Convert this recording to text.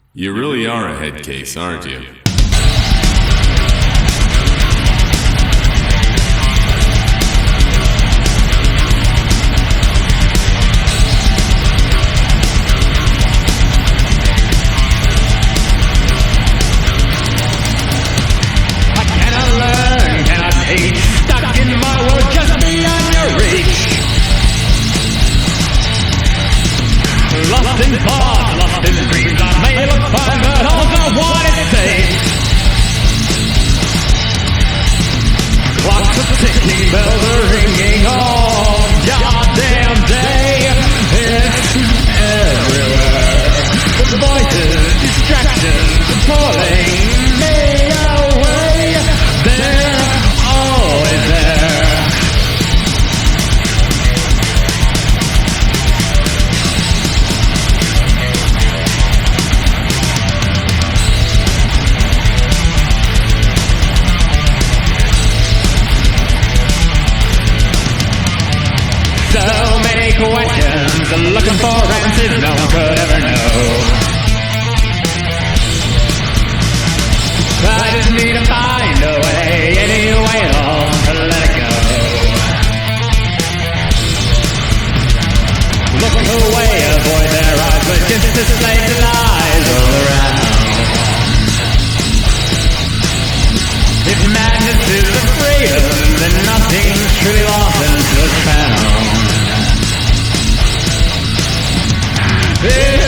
You really are a head case, aren't you? Stuck in my world just beyond your reach. Lost in thought, lost in dreams. I may look fine, but also what it takes. Clocks are ticking, bells are ringing all goddamn day. It's everywhere. The voices, distractions, pulling me away. They're always there. So many questions, looking for answers no one could ever know. I just need to find a way, any way at all, to let it go. Look away, avoid their eyes, but just a slave to lies all around. If madness is the freedom, then nothing's truly lost until it's found.